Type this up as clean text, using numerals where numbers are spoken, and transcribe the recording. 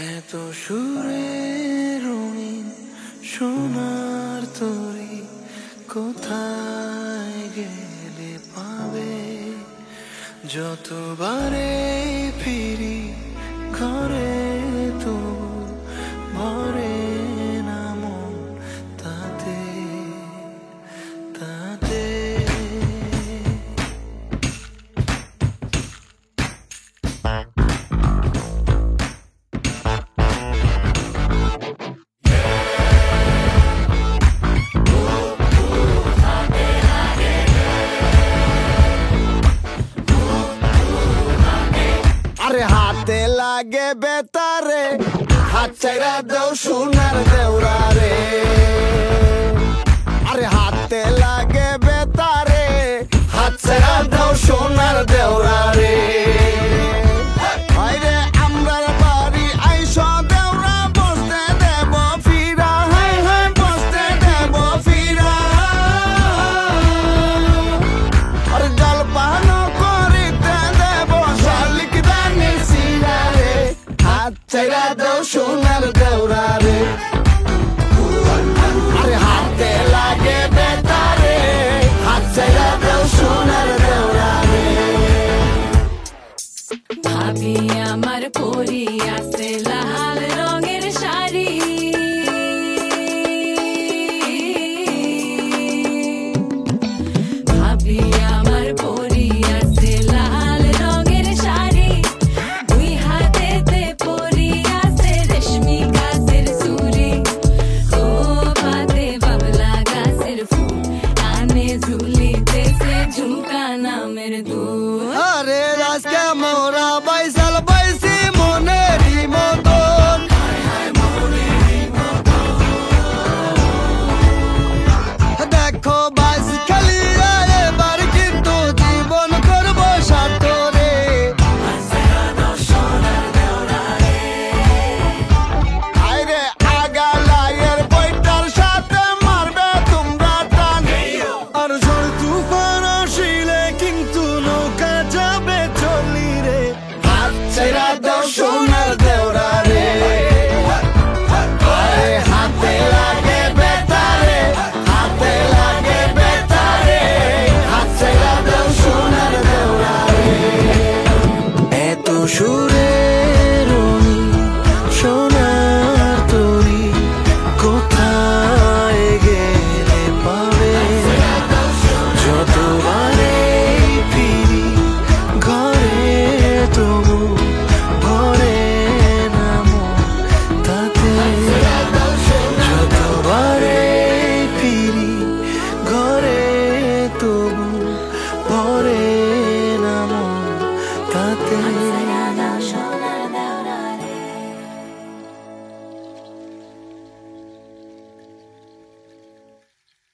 এত সুরে রঙিন সোনার তরি কোথায় গেলে পাবে? যতবারে ফিরি ঘরে তবু ভরে না মন তাতে তাতে। আরে হাতে লাগে বেতারে, হাত চাইরা দেও সোনার দেওরা রে। আরে হাতে লাগে বেতারে, হাত চাইরা দেও সোনার দেওরা